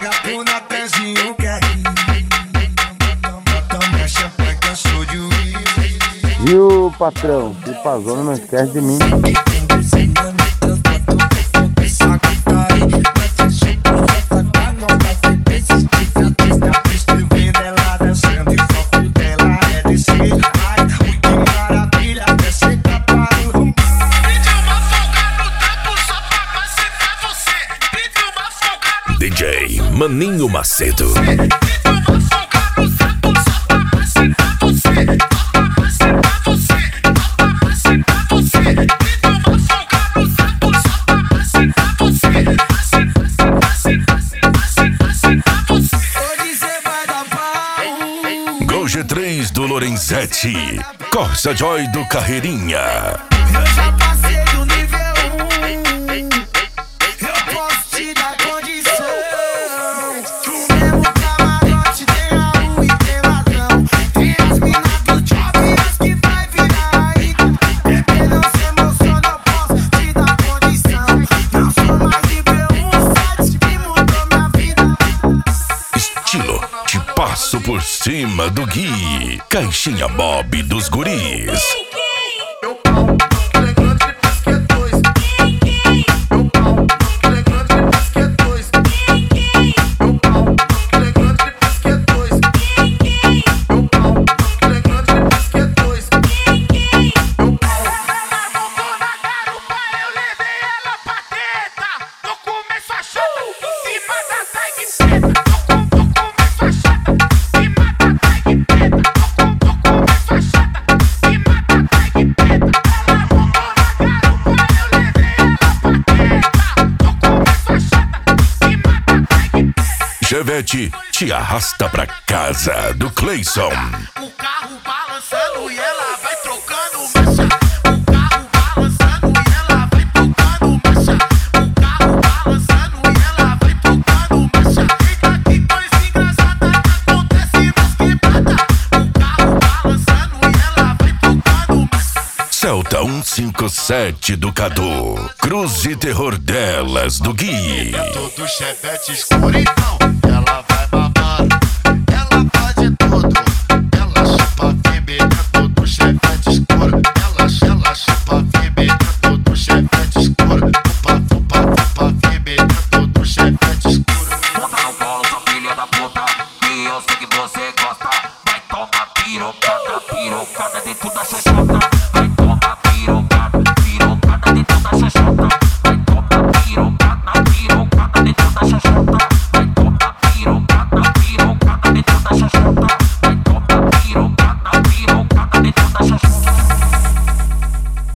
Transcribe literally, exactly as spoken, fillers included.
vagabunda, pezinho quer ir. Então mexe a pé que eu sou de juiz. Viu, patrão? Se passou, não esquece de mim. D J Maninho Macedo. Gol G três do Lorenzetti, Corsa Joy do Carreirinha. Eu já passei do nível um, eu posso te dar condição. No mesmo camarote tem a rua e tem ladrão. Tem as minas do job e as que vai virar ainda. Bebê, não se emociona, eu posso te dar condição. Não sou mais nível um, sete que mudou minha vida. Estilo, te passo por cima do Gui. Caixinha Bob dos guris. Chevette te arrasta pra casa do Cleison. O carro balançando e ela vai trocando marcha. O carro balançando e ela vai trocando marcha. O carro balançando e ela vai trocando marcha. Eita, que coisa engraçada que acontece nas quebradas. O carro balançando e ela vai trocando marcha. Celta cento e cinquenta e sete do Cadu. Cruz e Terror delas do Gui. Todo Chevette escuridão.